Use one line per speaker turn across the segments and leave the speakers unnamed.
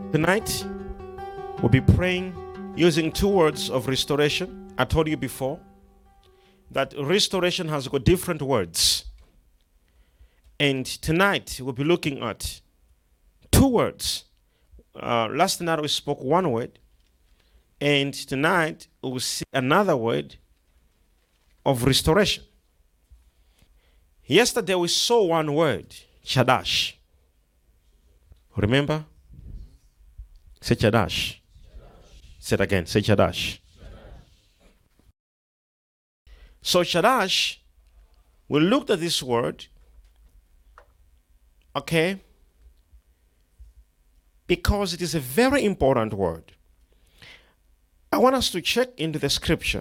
Tonight, we'll be praying using two words of restoration. I told you before that restoration has got different words. And tonight, we'll be looking at two words. Last night, we spoke one word. And tonight, we'll see another word of restoration. Yesterday, we saw one word, Chadash. Remember? Say Chadash. Say it again. Say Chadash. So Chadash, we looked at this word, okay, because it is a very important word. I want us to check into the scripture.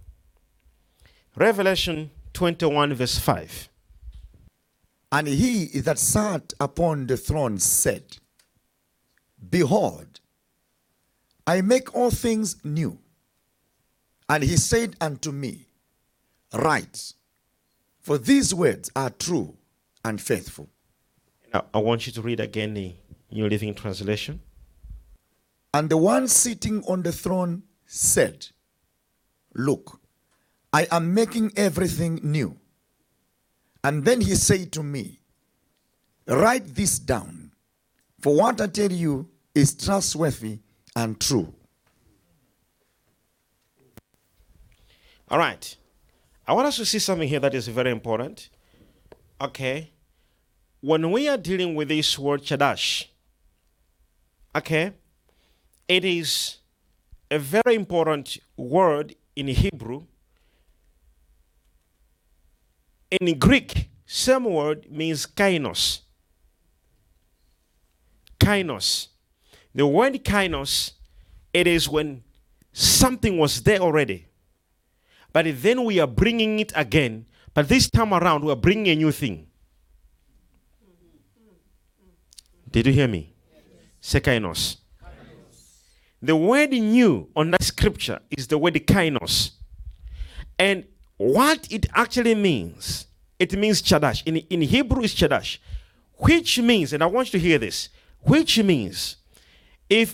Revelation 21 verse 5.
And he that sat upon the throne said, Behold, I make all things new. And he said unto me, Write, for these words are true and faithful.
Now, I want you to read again the New Living Translation.
And the one sitting on the throne said, Look, I am making everything new. And then he said to me, Write this down, for what I tell you is trustworthy and true.
All right. I want us to see something here that is very important. Okay. When we are dealing with this word Chadash, okay, it is a very important word in Hebrew. In Greek, same word means kainos. Kainos. The word kainos, it is when something was there already, but then we are bringing it again, but this time around we are bringing a new thing. Did you hear me? Say kainos. The word new on that scripture is the word kainos. And what it actually means, it means Chadash. In Hebrew, it's Chadash, which means, and I want you to hear this, which means if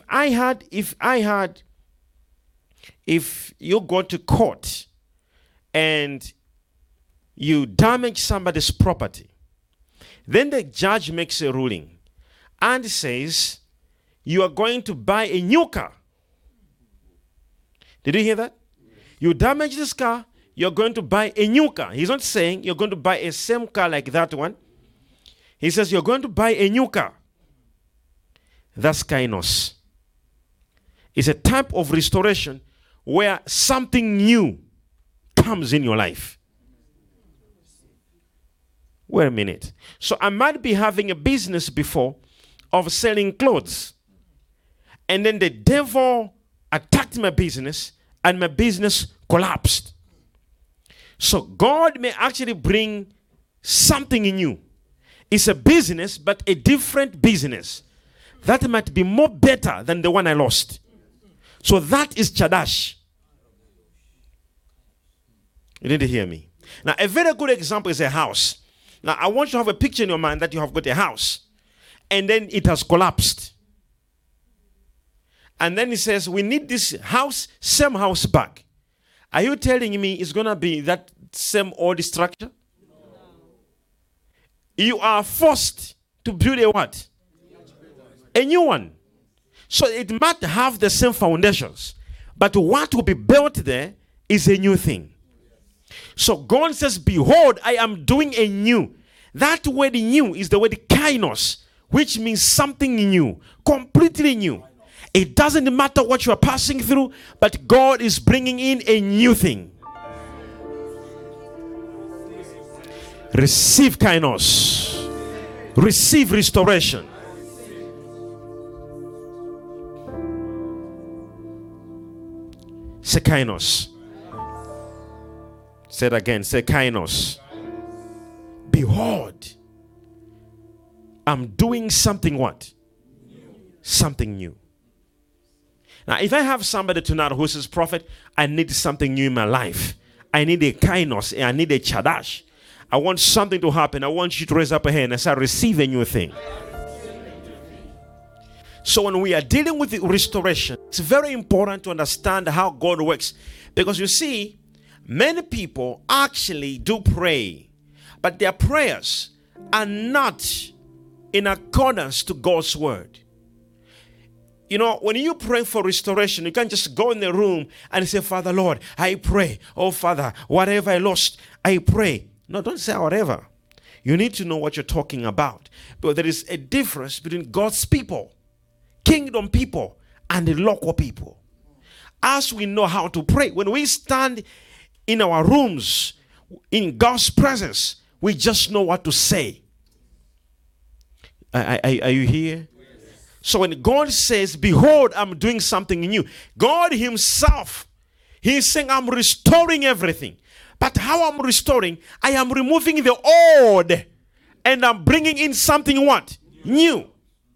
you go to court and you damage somebody's property, then the judge makes a ruling and says you are going to buy a new car. Did you hear that? You damage this car, you're going to buy a new car. He's not saying you're going to buy a same car like that one. He says you're going to buy a new car. That's kainos. It's a type of restoration where something new comes in your life. Wait a minute. So I might be having a business before of selling clothes. And then the devil attacked my business and my business collapsed. So God may actually bring something new. It's a business, but a different business that might be more better than the one I lost. So that is Chadash. You need to hear me. Now, a very good example is a house. Now, I want you to have a picture in your mind that you have got a house, and then it has collapsed. And then he says, we need this house, same house back. Are you telling me it's going to be that same old structure? No. You are forced to build a what? A new one. So it might have the same foundations, but what will be built there is a new thing. So God says, behold, I am doing a new. That word new is the word kainos, which means something new, completely new. It doesn't matter what you are passing through, but God is bringing in a new thing. Receive kainos. Receive restoration. Say kainos. Say it again. Say kainos. Behold, I'm doing something what? Something new. Now, if I have somebody tonight who says, Prophet, I need something new in my life. I need a kainos. I need a chadash. I want something to happen. I want you to raise up a hand and say, receive a new thing. So when we are dealing with the restoration, it's very important to understand how God works. Because you see, many people actually do pray, but their prayers are not in accordance to God's word. You know, when you pray for restoration, you can't just go in the room and say, Father, Lord, I pray. Oh, Father, whatever I lost, I pray. No, don't say whatever. You need to know what you're talking about. But there is a difference between God's people, kingdom people, and the local people. As we know how to pray, when we stand in our rooms, in God's presence, we just know what to say. Are you here? So when God says, behold, I'm doing something new, God himself, he's saying, I'm restoring everything. But how I'm restoring, I am removing the old and I'm bringing in something what? New.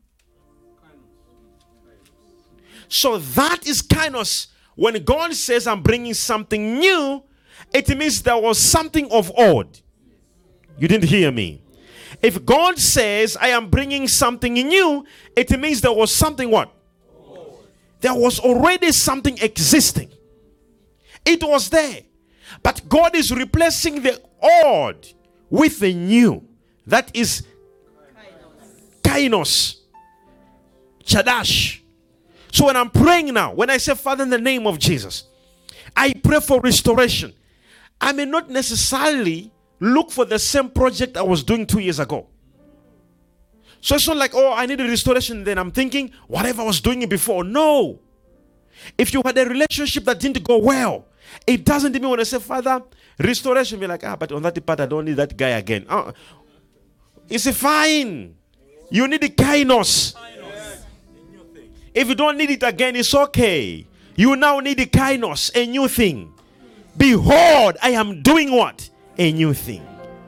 So that is kainos. When God says I'm bringing something new, it means there was something of old. You didn't hear me. If God says I am bringing something new, it means there was something what? There was already something existing. It was there. But God is replacing the old with the new. That is kainos. Chadash. So when I'm praying now, when I say, Father, in the name of Jesus, I pray for restoration. I may not necessarily look for the same project I was doing 2 years ago. So it's not like, oh, I need a restoration. Then I'm thinking, whatever I was doing before. No. If you had a relationship that didn't go well, it doesn't mean when I say, Father, restoration, be like, but on that part, I don't need that guy again. It's fine. You need the kainos. If you don't need it again, it's okay. You now need the kainos, a new thing. Behold, I am doing what? A new thing.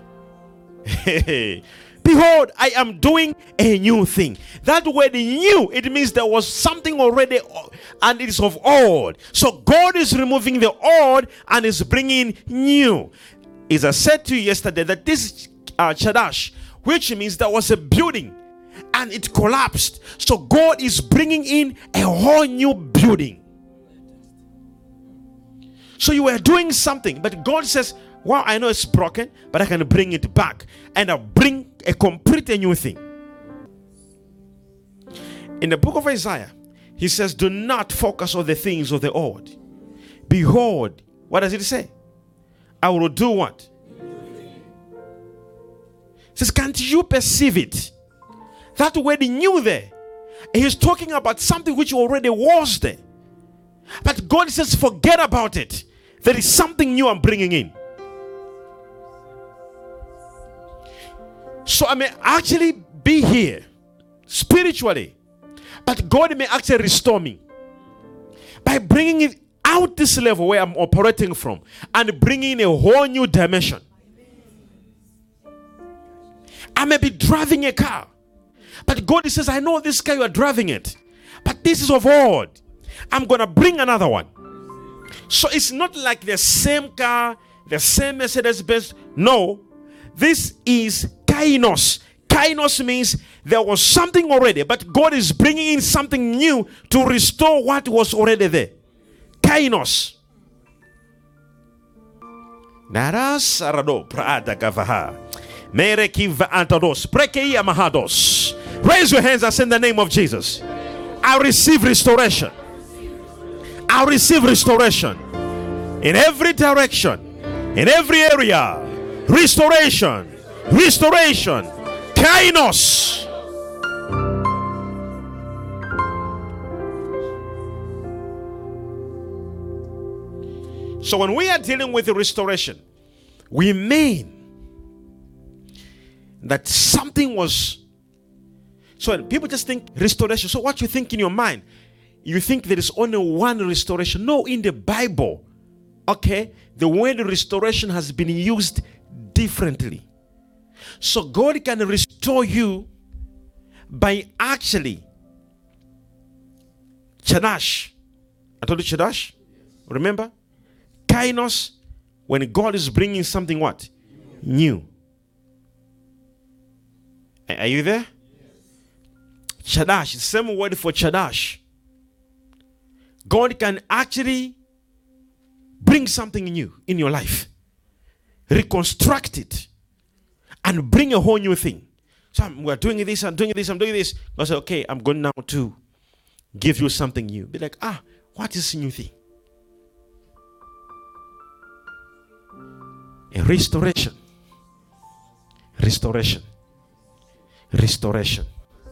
Behold, I am doing a new thing. That word new, it means there was something already and it is of old. So God is removing the old and is bringing new. As I said to you yesterday, that this Chadash, which means there was a building and it collapsed. So God is bringing in a whole new building. So you were doing something, but God says, wow, I know it's broken, but I can bring it back. And I'll bring a complete new thing. In the book of Isaiah, he says, do not focus on the things of the old. Behold, what does it say? I will do what? It says, can't you perceive it? That word new there, he's talking about something which already was there. But God says, forget about it. There is something new I'm bringing in. So I may actually be here spiritually, but God may actually restore me by bringing it out this level where I'm operating from and bringing in a whole new dimension. I may be driving a car, but God says, I know this car you are driving it, but this is of old. I'm going to bring another one. So it's not like the same car, the same Mercedes-Benz. No, this is kainos. Kainos means there was something already, but God is bringing in something new to restore what was already there. Kainos. Narasarado prada gavaha. Merekiva antados. Prekei amahados. Raise your hands and say in the name of Jesus, I receive restoration. I receive restoration in every direction, in every area. Restoration, restoration, kainos. So when we are dealing with the restoration, we mean that something was. So when people just think restoration, so what you think in your mind? You think there is only one restoration. No, in the Bible, okay, the word restoration has been used differently. So God can restore you by actually Chadash. I told you Chadash. Remember? Kainos, when God is bringing something what? New. Are you there? Chadash, the same word for Chadash. God can actually bring something new in your life, reconstruct it, and bring a whole new thing. So we're doing this, I'm doing this, I'm doing this. God said, okay, I'm going now to give you something new. Be like, what is new thing? A restoration. Restoration. Restoration.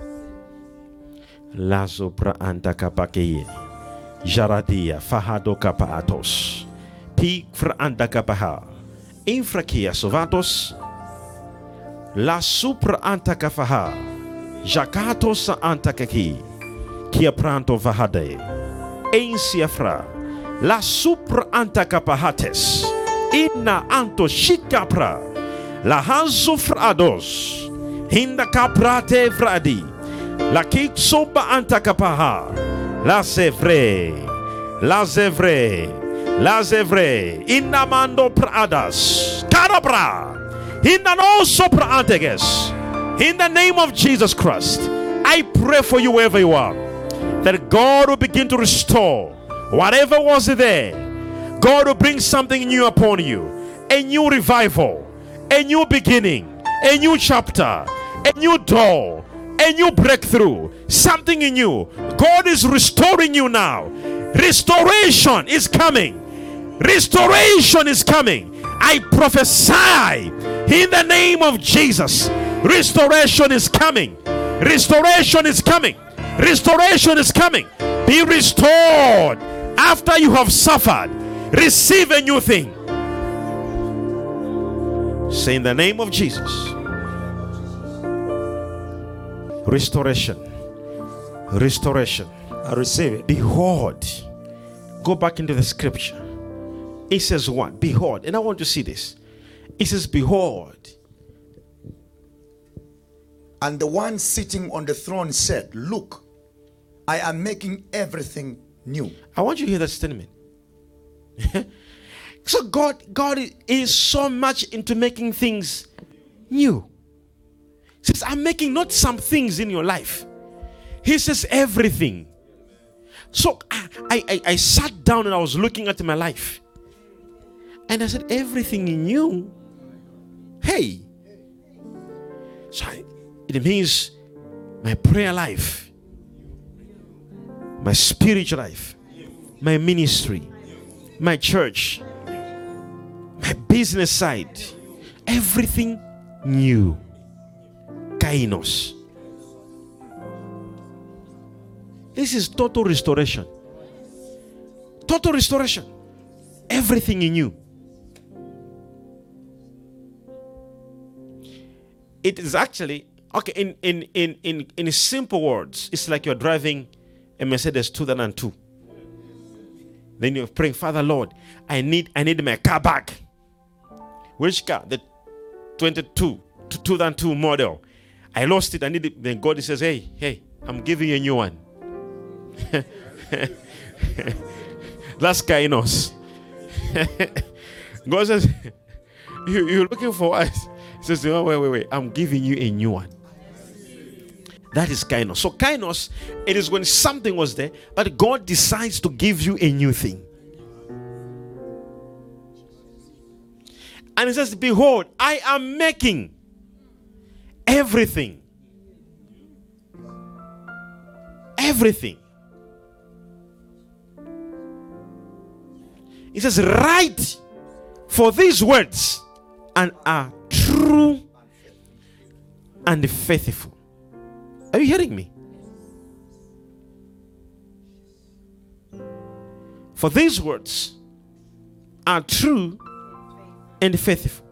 Lazo pra anta kapakeye. Jaradia fahado kapaatos. Pi fra anta kapaha. Infrakia sovatos. La supra anta kafaha. Jakatos anta kaki. Kia pranto vahade. Ein siafra. La supra anta kapahates. Inna anto shikapra. La hanzo frados. Hinda kaprate fradi. La kik soba anta kapaha. La zevre. La zevre. La zevre. Inna mando pradas. Karabra. Inna no sopra anteges. In the name of Jesus Christ, I pray for you wherever you are, that God will begin to restore whatever was there. God will bring something new upon you. A new revival, a new beginning, a new chapter, a new door, a new breakthrough, something in you. God is restoring you now. Restoration is coming. Restoration is coming. I prophesy in the name of Jesus. Restoration is coming. Restoration is coming. Restoration is coming. Be restored after you have suffered. Receive a new thing. Say in the name of Jesus. Restoration. Restoration. I receive it. Behold. Go back into the scripture. It says what? Behold. And I want to see this. It says, behold.
And the one sitting on the throne said, look, I am making everything new.
I want you to hear that statement. So God is so much into making things new. He says, I'm making not some things in your life. He says everything. So I sat down and I was looking at my life. And I said, everything in you. Hey. So it means my prayer life, my spiritual life, my ministry, my church, my business side, everything new. Kainos. This is total restoration. Total restoration. Everything in you. It is actually, okay, in simple words, it's like you're driving a Mercedes 2002. Then you're praying, Father Lord, I need my car back. Which car? The 2002 model. I lost it, I need it. Then God says, hey, I'm giving you a new one. That's kainos. God says, you're looking for us. He says, wait, I'm giving you a new one. That is kainos. So kainos, it is when something was there, but God decides to give you a new thing. And he says, behold, I am making everything. Everything. He says, write for these words and are true and faithful. Are you hearing me? For these words are true and faithful.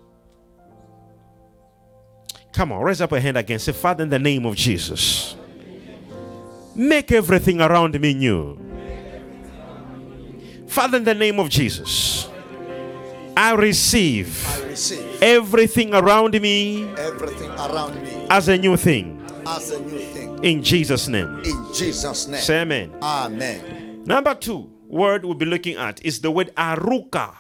Come on, raise up a hand again. Say, Father, in the name of Jesus, make everything around me new. Father, in the name of Jesus, I receive everything around me as a new thing. In Jesus' name.
In Jesus' name.
Say amen.
Amen.
Number 2 word we'll be looking at is the word aruka.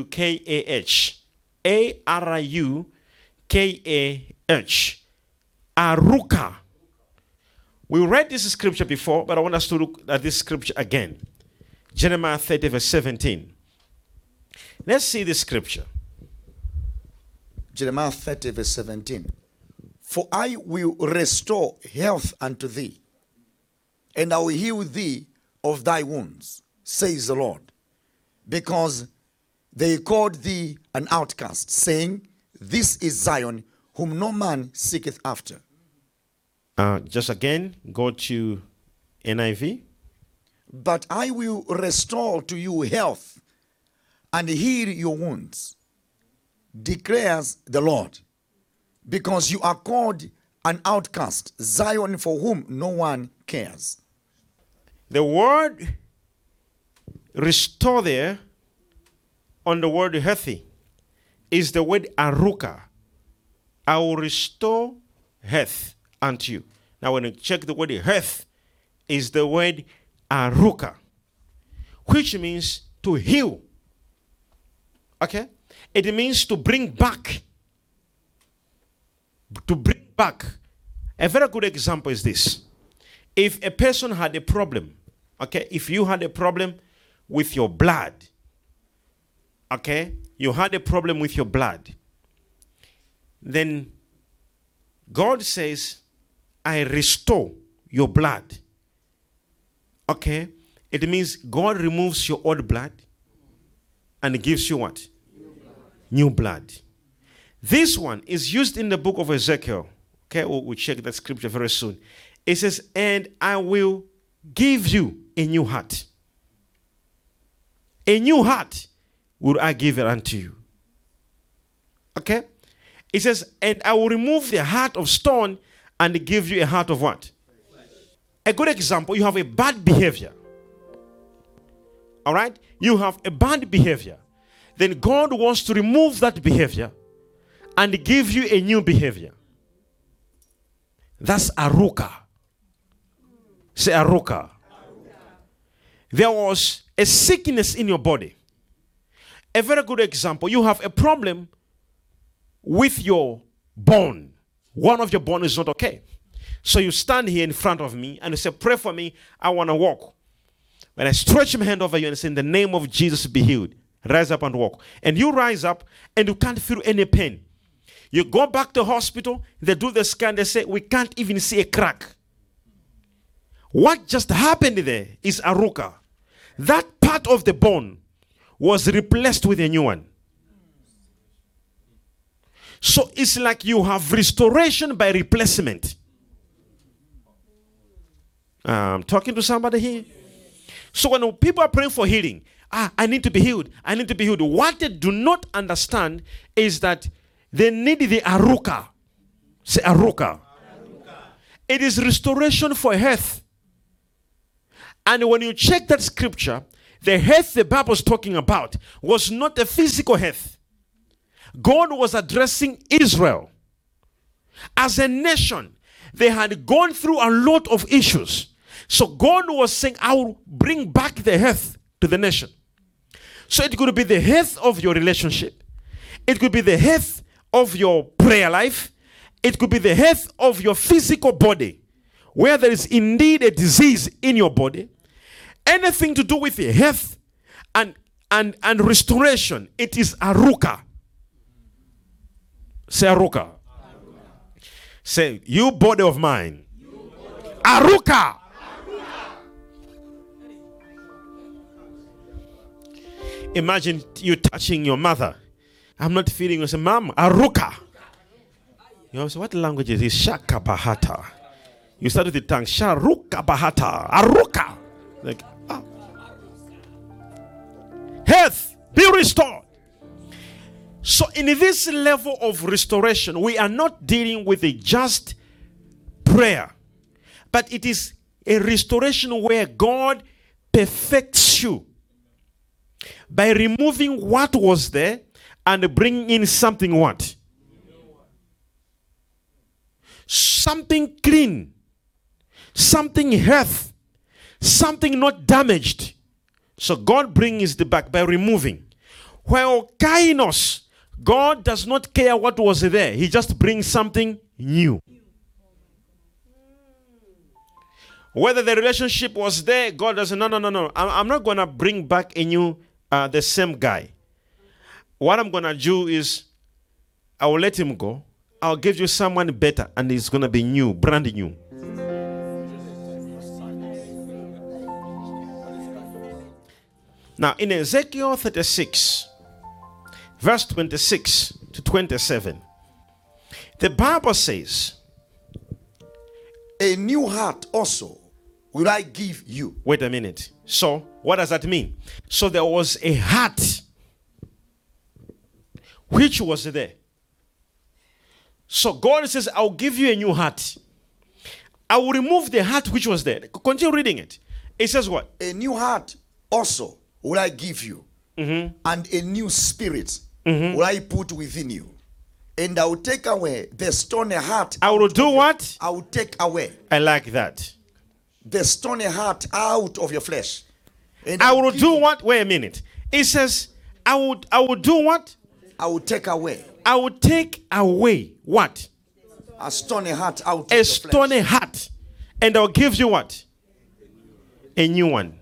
A-R-U-K-A-H. A-R-U-K-A-H. Aruka. We read this scripture before, but I want us to look at this scripture again. Jeremiah 30 verse 17. Let's see this scripture.
Jeremiah 30 verse 17. For I will restore health unto thee, and I will heal thee of thy wounds, says the Lord. Because they called thee an outcast, saying, This is Zion, whom no man seeketh after.
Just again, go to NIV.
But I will restore to you health and heal your wounds, declares the Lord. Because you are called an outcast, Zion for whom no one cares.
The word restore there on the word healthy is the word aruka. I will restore health unto you. Now when you check the word health is the word aruka, which means to heal. Okay? It means to bring back. To bring back. A very good example is this. If a person had a problem, okay, if you had a problem with your blood, okay, you had a problem with your blood, then God says, I restore your blood. Okay, it means God removes your old blood and gives you what? New blood. This one is used in the book of Ezekiel. Okay, we'll check that scripture very soon. It says, and I will give you a new heart. A new heart will I give it unto you. Okay? It says, and I will remove the heart of stone and give you a heart of what? A good example, you have a bad behavior. All right? You have a bad behavior. Then God wants to remove that behavior and give you a new behavior. That's aruka. Say aruka. There was a sickness in your body. A very good example, you have a problem with your bone. One of your bones is not okay. So you stand here in front of me and you say, pray for me, I want to walk. When I stretch my hand over you and say, in the name of Jesus, be healed. Rise up and walk. And you rise up and you can't feel any pain. You go back to the hospital, they do the scan, they say, we can't even see a crack. What just happened there is aruka. That part of the bone was replaced with a new one. So it's like you have restoration by replacement. I'm talking to somebody here. So when people are praying for healing, I need to be healed. I need to be healed. What they do not understand is that they need the aruka. Say aruka. It is restoration for health. And when you check that scripture, the health the Bible is talking about was not a physical health. God was addressing Israel. As a nation, they had gone through a lot of issues. So God was saying, I will bring back the health to the nation. So it could be the health of your relationship. It could be the health of your prayer life. It could be the health of your physical body, where there is indeed a disease in your body. Anything to do with the health and restoration, it is aruka. Say aruka. Say, you body of mine. Aruka. Imagine you touching your mother. I'm not feeling you. Say, Mom, aruka. You know, so what language is this? Shaka bahata. You start with the tongue. Sharuka bahata. Aruka. Like, health, be restored. So in this level of restoration, we are not dealing with a just prayer, but it is a restoration where God perfects you by removing what was there and bringing in something what? Something clean, something health, something not damaged. So God brings the back by removing. While kainos, God does not care what was there. He just brings something new. Whether the relationship was there, God doesn't. No. I'm not going to bring back the same guy. What I'm going to do is I will let him go. I'll give you someone better, and it's going to be new, brand new. Now, in Ezekiel 36, verse 26 to 27, the Bible says,
a new heart also will I give you.
Wait a minute. So, what does that mean? So, there was a heart which was there. So, God says, I'll give you a new heart. I will remove the heart which was there. Continue reading it. It says what?
A new heart also will I give you, and a new spirit will I put within you. And I will take away the stony heart.
I will do what?
I will take away.
I like that.
The stony heart out of your flesh. And
I will do what? Wait a minute. It says, I will do what?
I will take away.
I will take away what?
A stony heart out of
A
your
stony
flesh.
heart. And I'll give you what? A new one.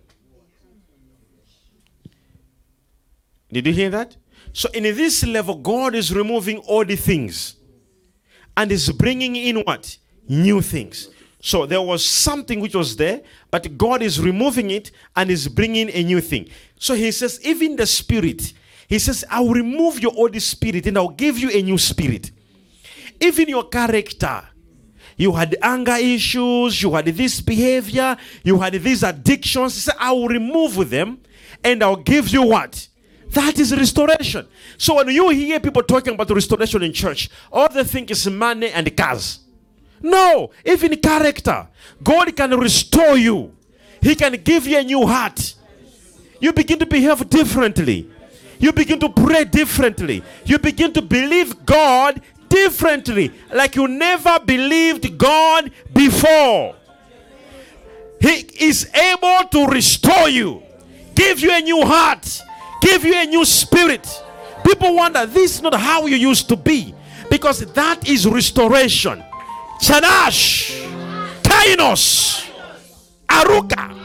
Did you hear that? So in this level, God is removing all the things and is bringing in what? New things. So there was something which was there, but God is removing it and is bringing a new thing. So he says, even the spirit, he says, I will remove your old spirit and I'll give you a new spirit. Even your character, you had anger issues, you had this behavior, you had these addictions. He said, I will remove them and I'll give you what? That is restoration. So when you hear people talking about restoration in church, all they think is money and cars. No, even character. God can restore you. He can give you a new heart. You begin to behave differently. You begin to pray differently. You begin to believe God differently, like you never believed God before. He is able to restore you, give you a new heart, give you a new spirit. People wonder, this is not how you used to be, because that is restoration. Chadash, Kainos, Aruka.